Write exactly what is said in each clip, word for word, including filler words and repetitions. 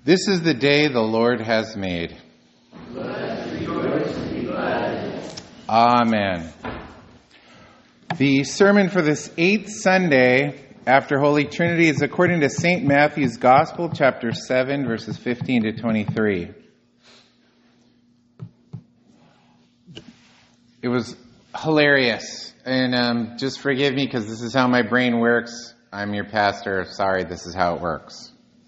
This is the day the Lord has made. Let us rejoice and be glad in it. Amen. The sermon for this eighth Sunday after Holy Trinity is according to Saint Matthew's Gospel, chapter seven, verses fifteen to twenty-three. It was hilarious, and um, just forgive me because this is how my brain works. I'm your pastor. Sorry, this is how it works.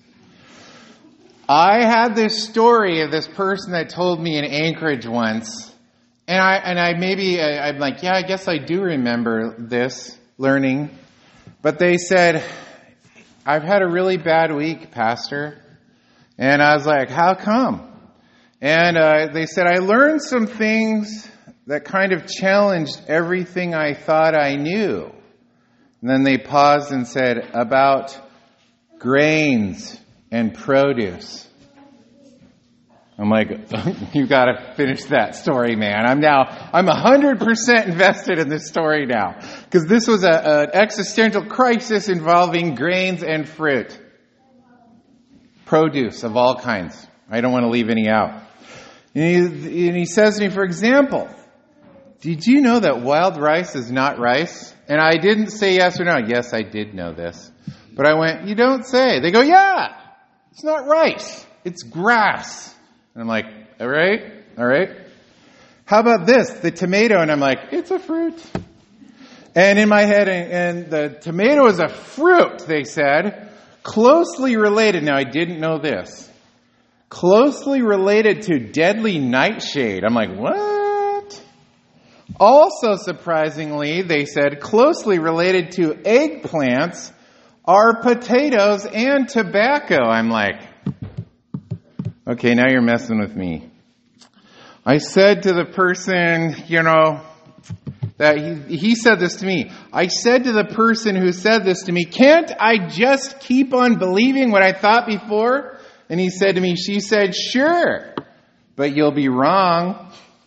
I had this story of this person that told me in Anchorage once, and I and I maybe I, I'm like, yeah, I guess I do remember this learning, but they said, I've had a really bad week, Pastor, and I was like, how come? And uh, they said, I learned some things that kind of challenged everything I thought I knew. And then they paused and said, about grains and produce. I'm like, you got to finish that story, man. I'm now, I'm one hundred percent invested in this story now. Because this was an existential crisis involving grains and fruit. Produce of all kinds. I don't want to leave any out. And he, and he says to me, for example, did you know that wild rice is not rice? And I didn't say yes or no. Yes, I did know this. But I went, you don't say. They go, yeah. It's not rice. It's grass. And I'm like, all right, all right. How about this? The tomato. And I'm like, it's a fruit. And in my head, and, and the tomato is a fruit, they said, closely related. Now, I didn't know this. Closely related to deadly nightshade. I'm like, what? Also, surprisingly, they said, closely related to eggplants are potatoes and tobacco. I'm like, okay, now you're messing with me. I said to the person, you know, that he, he said this to me. I said to the person who said this to me, can't I just keep on believing what I thought before? And he said to me, she said, sure, but you'll be wrong.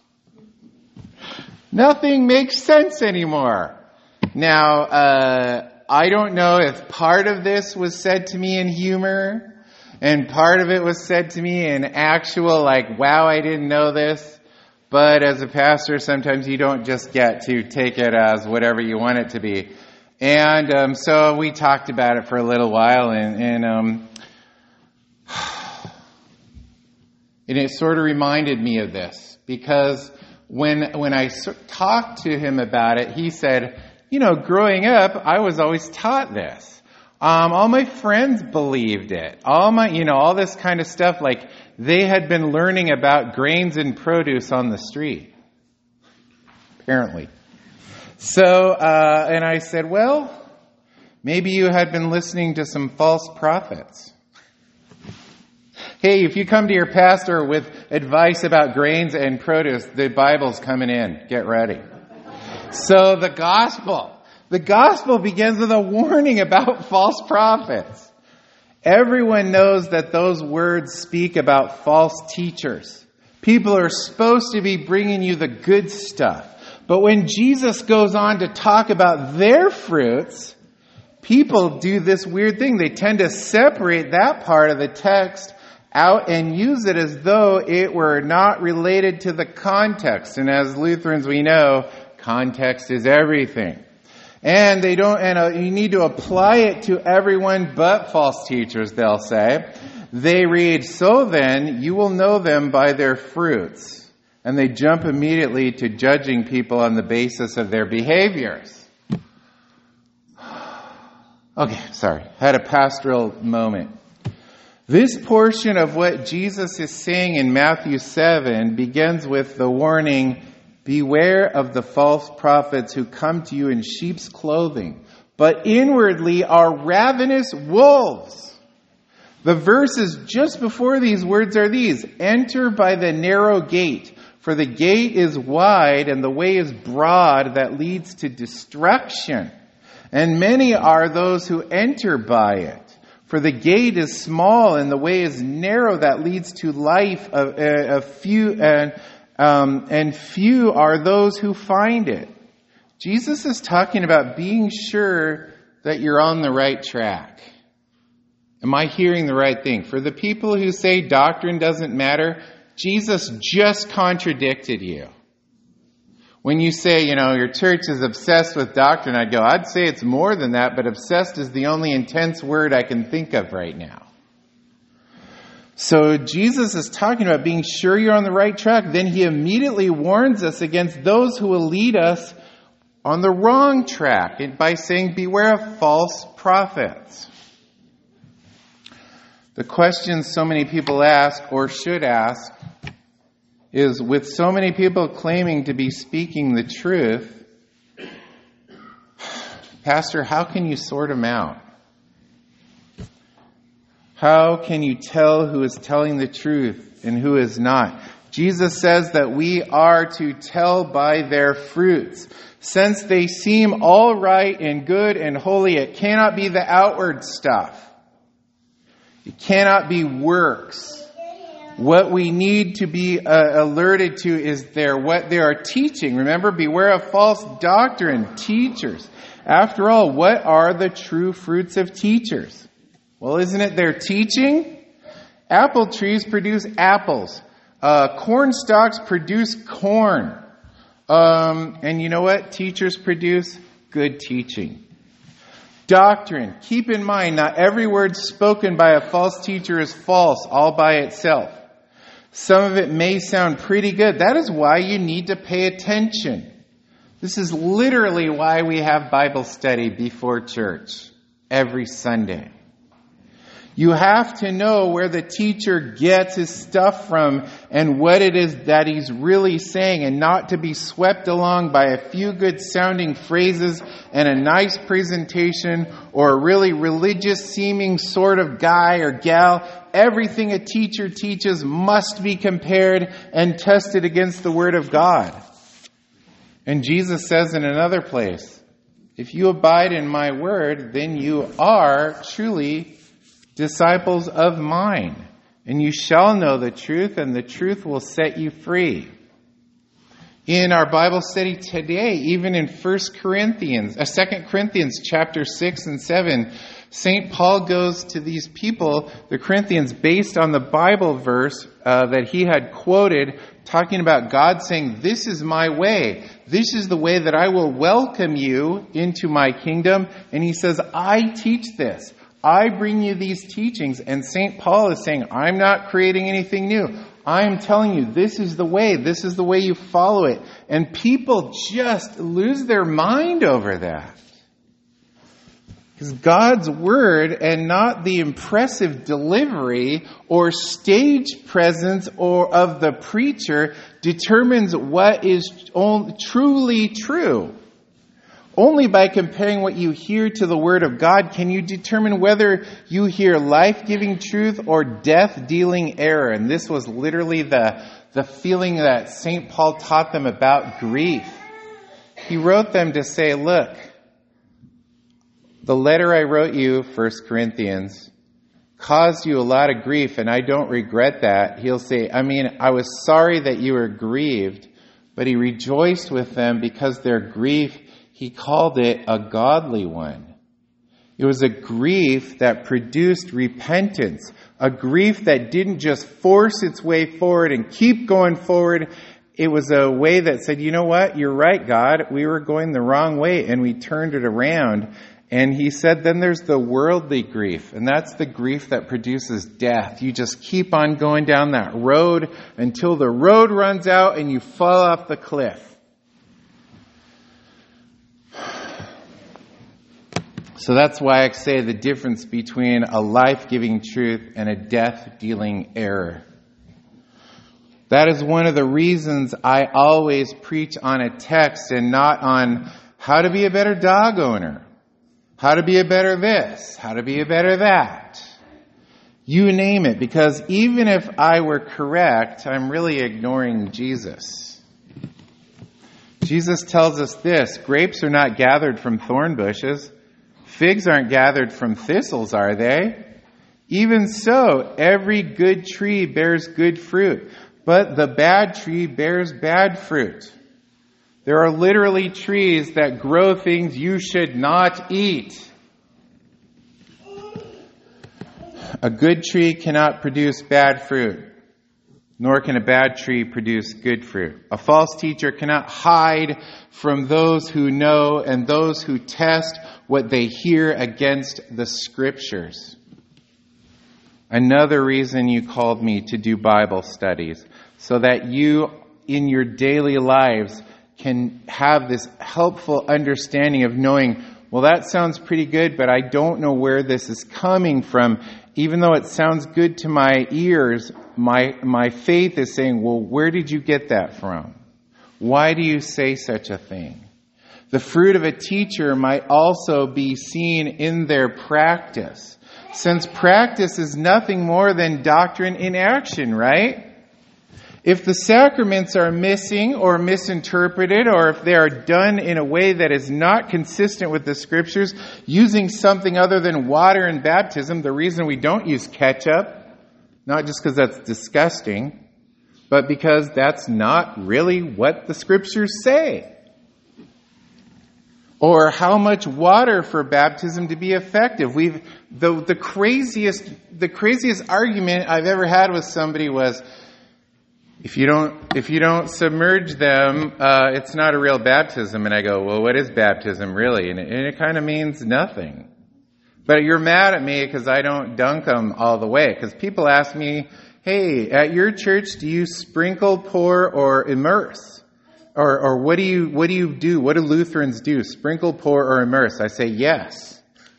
Nothing makes sense anymore. Now, uh, I don't know if part of this was said to me in humor and part of it was said to me in actual, like, wow, I didn't know this. But as a pastor, sometimes you don't just get to take it as whatever you want it to be. And um, so we talked about it for a little while, and, and, um, and it sort of reminded me of this. Because when, when I talked to him about it, he said, you know, growing up, I was always taught this. Um, all my friends believed it. All my, you know, all this kind of stuff, like they had been learning about grains and produce on the street. Apparently. So, uh, and I said, well, maybe you had been listening to some false prophets. Hey, if you come to your pastor with advice about grains and produce, the Bible's coming in. Get ready. So the gospel, the gospel begins with a warning about false prophets. Everyone knows that those words speak about false teachers. People are supposed to be bringing you the good stuff. But when Jesus goes on to talk about their fruits, people do this weird thing. They tend to separate that part of the text out and use it as though it were not related to the context. And as Lutherans, we know, context is everything. And they don't, and uh, you need to apply it to everyone but false teachers, they'll say. They read, so then you will know them by their fruits. And they jump immediately to judging people on the basis of their behaviors. Okay, sorry. Had a pastoral moment. This portion of what Jesus is saying in Matthew seven begins with the warning, beware of the false prophets who come to you in sheep's clothing, but inwardly are ravenous wolves. The verses just before these words are these, enter by the narrow gate, for the gate is wide and the way is broad that leads to destruction. And many are those who enter by it. For the gate is small and the way is narrow that leads to life. A, a few and um, and few are those who find it. Jesus is talking about being sure that you're on the right track. Am I hearing the right thing? For the people who say doctrine doesn't matter, Jesus just contradicted you. When you say, you know, your church is obsessed with doctrine, I'd go, I'd say it's more than that, but obsessed is the only intense word I can think of right now. So Jesus is talking about being sure you're on the right track. Then he immediately warns us against those who will lead us on the wrong track by saying, beware of false prophets. The question so many people ask, or should ask, is with so many people claiming to be speaking the truth, Pastor, how can you sort them out? How can you tell who is telling the truth and who is not? Jesus says that we are to tell by their fruits. Since they seem all right and good and holy, it cannot be the outward stuff. It cannot be works. What we need to be uh, alerted to is their what they are teaching. Remember, beware of false doctrine, teachers. After all, what are the true fruits of teachers? Well, isn't it their teaching? Apple trees produce apples. Uh, corn stalks produce corn. Um, and you know what? Teachers produce good teaching. Doctrine. Keep in mind, not every word spoken by a false teacher is false all by itself. Some of it may sound pretty good. That is why you need to pay attention. This is literally why we have Bible study before church every Sunday. You have to know where the teacher gets his stuff from and what it is that he's really saying, and not to be swept along by a few good sounding phrases and a nice presentation or a really religious seeming sort of guy or gal. Everything a teacher teaches must be compared and tested against the Word of God. And Jesus says in another place, if you abide in my word, then you are truly disciples of mine, and you shall know the truth, and the truth will set you free. In our Bible study today, even in First Corinthians, uh, Second Corinthians chapter six and seven, Saint Paul goes to these people, the Corinthians, based on the Bible verse uh, that he had quoted, talking about God saying, this is my way. This is the way that I will welcome you into my kingdom. And he says, I teach this. I bring you these teachings. And Saint Paul is saying, I'm not creating anything new. I'm telling you, this is the way. This is the way you follow it. And people just lose their mind over that. Because God's word, and not the impressive delivery or stage presence or of the preacher, determines what is truly true. Only by comparing what you hear to the Word of God can you determine whether you hear life-giving truth or death-dealing error. And this was literally the, the feeling that Saint Paul taught them about grief. He wrote them to say, look, the letter I wrote you, First Corinthians, caused you a lot of grief, and I don't regret that. He'll say, I mean, I was sorry that you were grieved, but he rejoiced with them because their grief, he called it a godly one. It was a grief that produced repentance, a grief that didn't just force its way forward and keep going forward. It was a way that said, you know what, you're right, God, we were going the wrong way, and we turned it around. And he said, then there's the worldly grief, and that's the grief that produces death. You just keep on going down that road until the road runs out and you fall off the cliff. So that's why I say the difference between a life-giving truth and a death-dealing error. That is one of the reasons I always preach on a text and not on how to be a better dog owner, how to be a better this, how to be a better that. You name it, because even if I were correct, I'm really ignoring Jesus. Jesus tells us this, grapes are not gathered from thorn bushes. Figs aren't gathered from thistles, are they? Even so, every good tree bears good fruit, but the bad tree bears bad fruit. There are literally trees that grow things you should not eat. A good tree cannot produce bad fruit, nor can a bad tree produce good fruit. A false teacher cannot hide from those who know and those who test what they hear against the Scriptures. Another reason you called me to do Bible studies, so that you in your daily lives can have this helpful understanding of knowing, well, that sounds pretty good, but I don't know where this is coming from. Even though it sounds good to my ears, my my faith is saying, well, where did you get that from? Why do you say such a thing? The fruit of a teacher might also be seen in their practice, since practice is nothing more than doctrine in action, right? If the sacraments are missing or misinterpreted, or if they are done in a way that is not consistent with the Scriptures, using something other than water and baptism, the reason we don't use ketchup, not just because that's disgusting, but because that's not really what the Scriptures say. Or how much water for baptism to be effective. We've the the craziest the craziest argument I've ever had with somebody was, If you don't, if you don't submerge them, uh, it's not a real baptism. And I go, well, what is baptism really? And it, and it kind of means nothing. But you're mad at me because I don't dunk them all the way. Because people ask me, hey, at your church, do you sprinkle, pour, or immerse? Or, or what do you, what do you do? What do Lutherans do? Sprinkle, pour, or immerse? I say yes.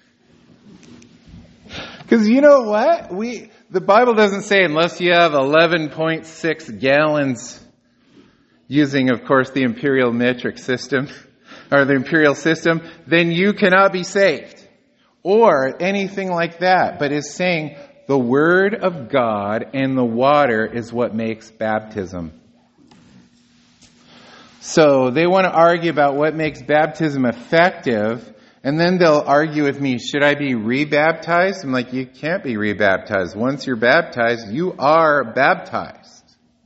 Because you know what? We... The Bible doesn't say unless you have eleven point six gallons, using, of course, the imperial metric system, or the imperial system, then you cannot be saved. Or anything like that. But is saying the Word of God and the water is what makes baptism. So they want to argue about what makes baptism effective. And then they'll argue with me, should I be rebaptized? I'm like, you can't be rebaptized. Once you're baptized, you are baptized.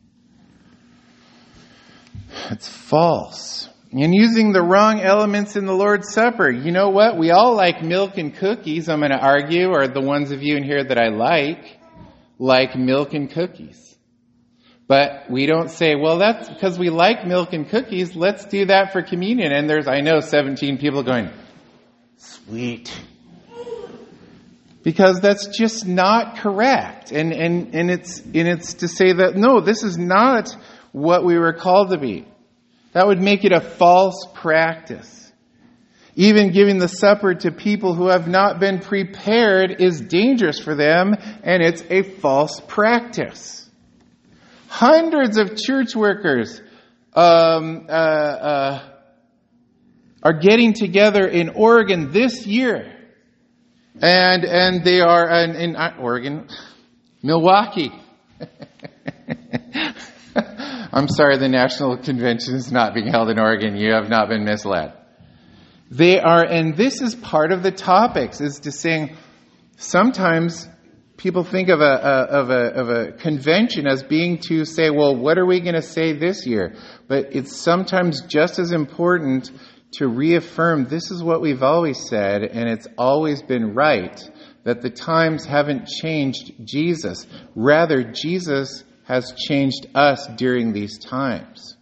It's false. And using the wrong elements in the Lord's Supper. You know what? We all like milk and cookies, I'm going to argue, or the ones of you in here that I like, like milk and cookies. But we don't say, well, that's because we like milk and cookies, let's do that for communion. And there's, I know, seventeen people going, sweet. Because that's just not correct. And, and, and it's, and it's to say that, no, this is not what we were called to be. That would make it a false practice. Even giving the supper to people who have not been prepared is dangerous for them, and it's a false practice. Hundreds of church workers, um, uh, uh, are getting together in Oregon this year. And and they are in, in Oregon, Milwaukee. I'm sorry, the National Convention is not being held in Oregon. You have not been misled. They are, and this is part of the topics, is to saying sometimes people think of a, a of a of a convention as being to say, well, what are we going to say this year? But it's sometimes just as important to reaffirm this is what we've always said, and it's always been right, that the times haven't changed Jesus. Rather, Jesus has changed us during these times.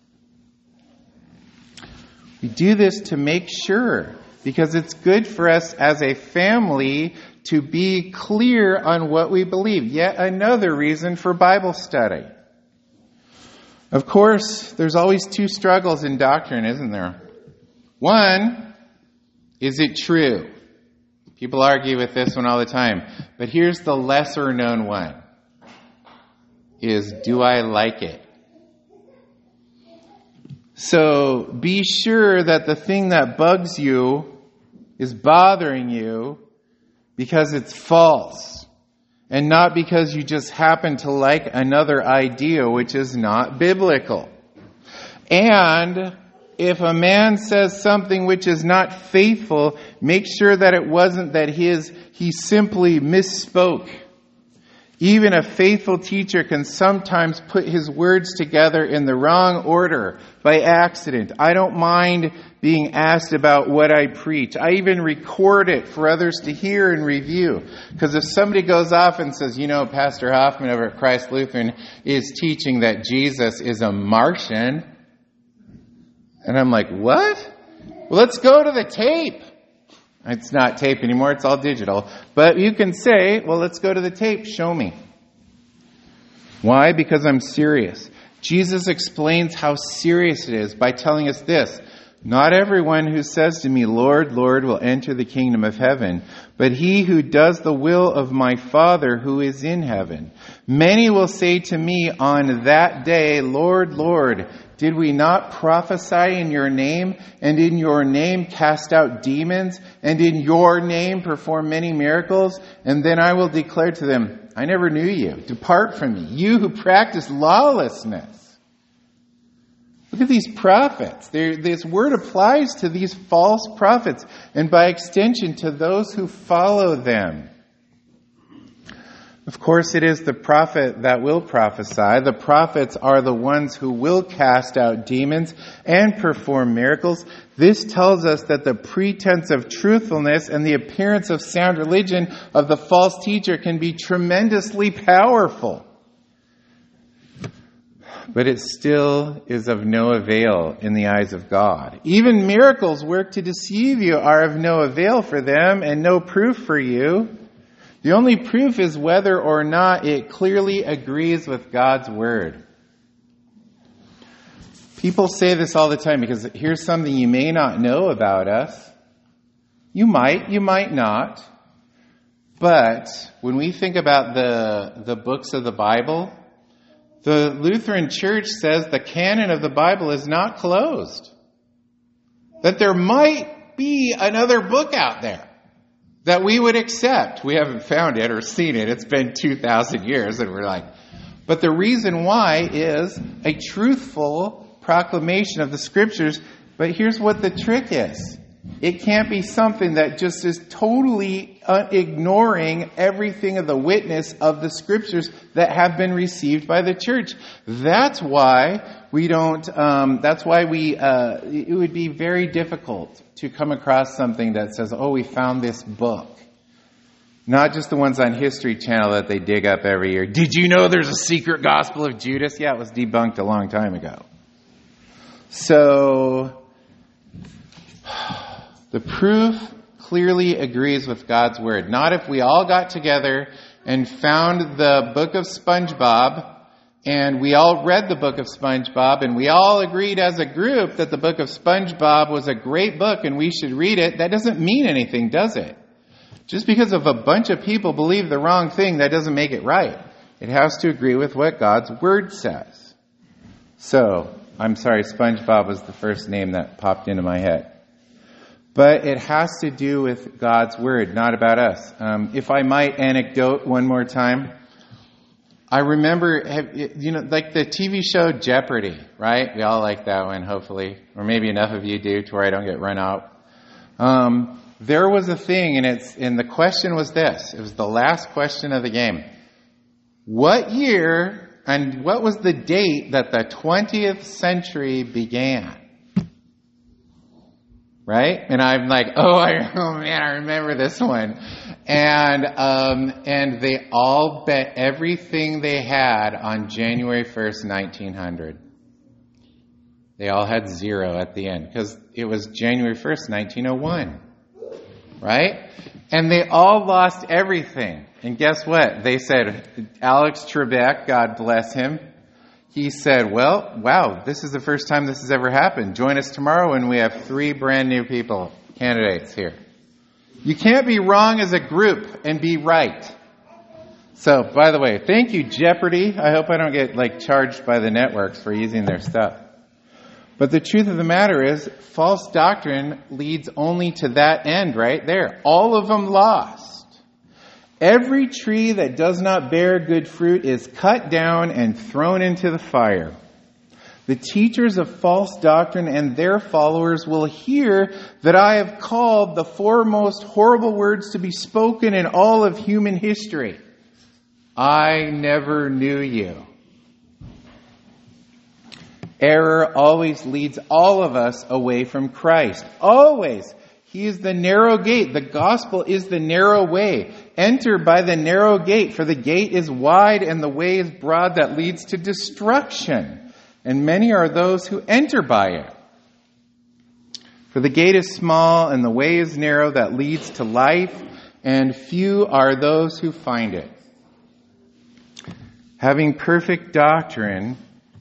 We do this to make sure, because it's good for us as a family to be clear on what we believe. Yet another reason for Bible study. Of course, there's always two struggles in doctrine, isn't there? One, is it true? People argue with this one all the time. But here's the lesser known one. Is, do I like it? So be sure that the thing that bugs you is bothering you because it's false. And not because you just happen to like another idea which is not biblical. And if a man says something which is not faithful, make sure that it wasn't that his he simply misspoke. Even a faithful teacher can sometimes put his words together in the wrong order by accident. I don't mind being asked about what I preach. I even record it for others to hear and review. Because if somebody goes off and says, you know, Pastor Hoffman over at Christ Lutheran is teaching that Jesus is a Martian. And I'm like, what? Well, let's go to the tape. It's not tape anymore. It's all digital. But you can say, well, let's go to the tape. Show me. Why? Because I'm serious. Jesus explains how serious it is by telling us this. Not everyone who says to me, Lord, Lord, will enter the kingdom of heaven, but he who does the will of my Father who is in heaven. Many will say to me on that day, Lord, Lord, did we not prophesy in your name, and in your name cast out demons, and in your name perform many miracles? And then I will declare to them, I never knew you. Depart from me, you who practice lawlessness. Look at these prophets. They're, this word applies to these false prophets, and by extension to those who follow them. Of course, it is the prophet that will prophesy. The prophets are the ones who will cast out demons and perform miracles. This tells us that the pretense of truthfulness and the appearance of sound religion of the false teacher can be tremendously powerful. But it still is of no avail in the eyes of God. Even miracles work to deceive you are of no avail for them and no proof for you. The only proof is whether or not it clearly agrees with God's word. People say this all the time because here's something you may not know about us. You might, you might not. But when we think about the, the books of the Bible, the Lutheran Church says the canon of the Bible is not closed. That there might be another book out there that we would accept. We haven't found it or seen it. It's been two thousand years and we're like, but the reason why is a truthful proclamation of the scriptures. But here's what the trick is. It can't be something that just is totally uh, ignoring everything of the witness of the scriptures that have been received by the church. That's why we don't, um, that's why we, uh, it would be very difficult to come across something that says, oh, we found this book. Not just the ones on History Channel that they dig up every year. Did you know there's a secret gospel of Judas? Yeah, it was debunked a long time ago. So, the proof clearly agrees with God's word. Not if we all got together and found the book of SpongeBob and we all read the book of SpongeBob and we all agreed as a group that the book of SpongeBob was a great book and we should read it. That doesn't mean anything, does it? Just because of a bunch of people believe the wrong thing, that doesn't make it right. It has to agree with what God's word says. So, I'm sorry, SpongeBob was the first name that popped into my head. But it has to do with God's word, not about us. Um, if I might anecdote one more time, I remember, you know, like the T V show Jeopardy, right? We all like that one, hopefully. Or maybe enough of you do to where I don't get run out. Um, there was a thing, and it's and the question was this. It was the last question of the game. What year and what was the date that the twentieth century began? Right? And I'm like, oh, I, oh man, I remember this one. And, um, and they all bet everything they had on January first, nineteen hundred. They all had zero at the end because it was January first, nineteen oh one. Right? And they all lost everything. And guess what? They said, Alex Trebek, God bless him, he said, well, wow, this is the first time this has ever happened. Join us tomorrow when we have three brand new people, candidates here. You can't be wrong as a group and be right. So, by the way, thank you, Jeopardy. I hope I don't get like charged by the networks for using their stuff. But the truth of the matter is, false doctrine leads only to that end right there. All of them lost. Every tree that does not bear good fruit is cut down and thrown into the fire. The teachers of false doctrine and their followers will hear that I have called the four most horrible words to be spoken in all of human history. I never knew you. Error always leads all of us away from Christ. Always. He is the narrow gate. The gospel is the narrow way. Enter by the narrow gate, for the gate is wide and the way is broad that leads to destruction. And many are those who enter by it. For the gate is small and the way is narrow that leads to life, and few are those who find it. Having perfect doctrine,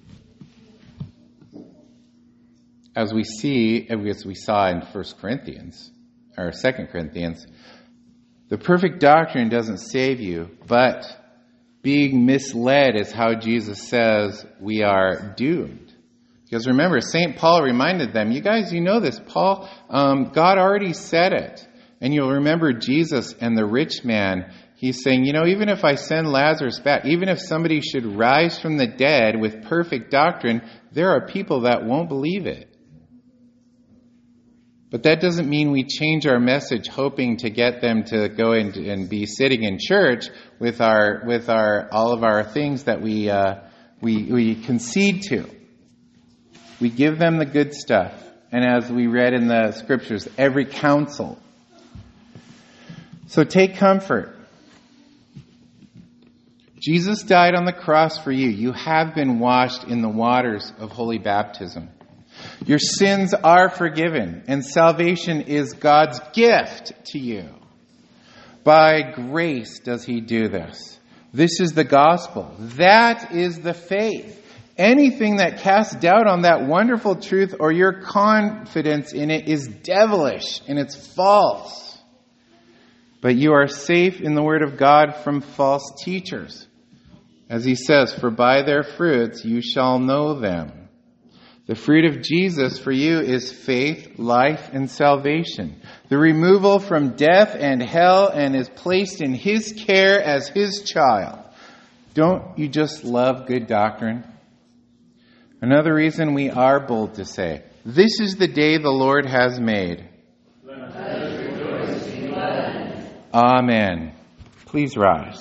as we see, as we saw in First Corinthians, or Second Corinthians, the perfect doctrine doesn't save you, but being misled is how Jesus says we are doomed. Because remember, Saint Paul reminded them, you guys, you know this, Paul, um, God already said it. And you'll remember Jesus and the rich man. He's saying, you know, even if I send Lazarus back, even if somebody should rise from the dead with perfect doctrine, there are people that won't believe it. But that doesn't mean we change our message hoping to get them to go in and be sitting in church with our with our all of our things that we uh, we we concede to. We give them the good stuff, and as we read in the scriptures, every counsel. So take comfort. Jesus died on the cross for you. You have been washed in the waters of holy baptism. Your sins are forgiven, and salvation is God's gift to you. By grace does he do this. This is the gospel. That is the faith. Anything that casts doubt on that wonderful truth or your confidence in it is devilish and it's false. But you are safe in the word of God from false teachers. As he says, for by their fruits you shall know them. The fruit of Jesus for you is faith, life, and salvation. The removal from death and hell and is placed in his care as his child. Don't you just love good doctrine? Another reason we are bold to say, this is the day the Lord has made. Let us rejoice and be glad. Amen. Please rise.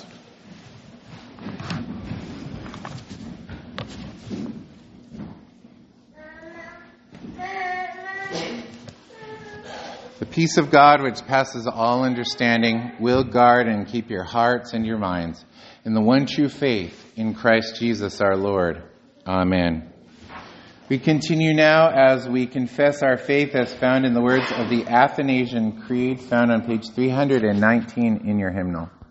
The peace of God, which passes all understanding, will guard and keep your hearts and your minds in the one true faith in Christ Jesus our Lord. Amen. We continue now as we confess our faith as found in the words of the Athanasian Creed found on page three hundred nineteen in your hymnal.